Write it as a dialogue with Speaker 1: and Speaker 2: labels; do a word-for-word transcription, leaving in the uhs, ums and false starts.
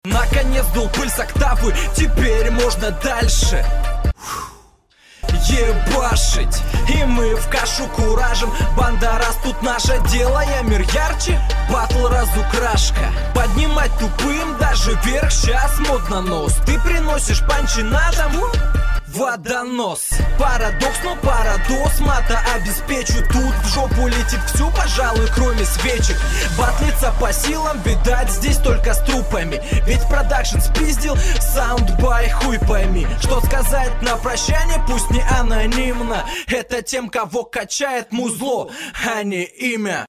Speaker 1: Наконец дул пыль с октавы, теперь можно дальше ебашить. И мы в кашу куражим. Банда растут, наше делая мир ярче. Батл разукрашка. Поднимать тупым даже вверх. Сейчас модно нос. Ты приносишь панчи на дом. Водонос. Парадокс, но парадос. Мата обеспечу. Тут в жопу летит всю, пожалуй, кроме свечек. Батлиться по силам, видать, здесь только с трупами. Ведь продакшн спиздил, саундбай хуй пойми. Что сказать на прощание, пусть не анонимно. Это тем, кого качает музло, а не имя.